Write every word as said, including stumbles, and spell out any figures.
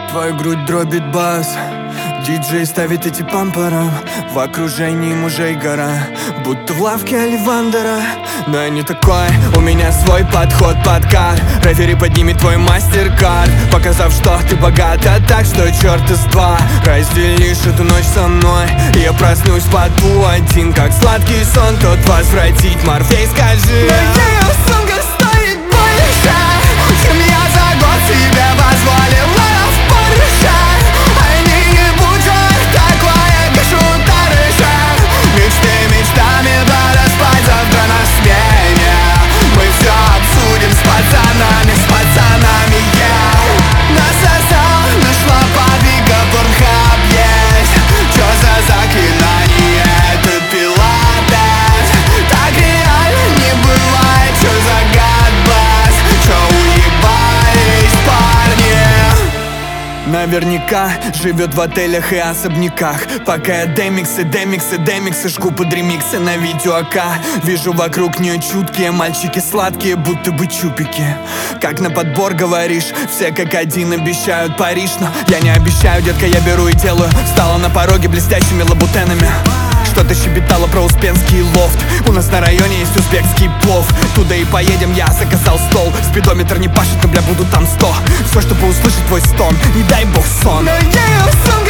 Твою грудь дробит бас, диджей ставит эти пампером. В окружении мужей гора, будто в лавке Оливандера. Но я не такой, у меня свой подход под кар. Рефери поднимет твой мастер-кард, показав, что ты богата так, что черт из два. Разделишь эту ночь со мной, и я проснусь под ту один. Как сладкий сон, тот возвратить. Морфей, скажи. Но ее сумка стоит больше, чем я за год себе позволила в Порше. Они не будут такое, пишу тарыша. Мечты мечтами, надо спать завтра на смене. Мы все обсудим с пацанами, с пацанами, yeah. Нас сосал, нашла подвига, порнхаб есть. Чё за заклинание, этот пилатес? Так реально не бывает, чё за гадбас? Чё уебались парни? Наверняка живет в отелях и особняках. Пока я демиксы, демиксы, демиксы жгу под ремиксы на видео АК. Вижу вокруг нее чуткие мальчики сладкие, будто бы чупики. Как на подбор говоришь, все как один обещают Париж. Но я не обещаю, детка, я беру и делаю. Встала на пороге блестящими лабутенами. Что-то щебетало про успенский лофт. У нас на районе есть узбекский плов. Туда и поедем, я заказал стол. Спидометр не пашет, но бля буду там сто. Все, чтобы услышать твой стон, не дай бог сон. Но ее сумка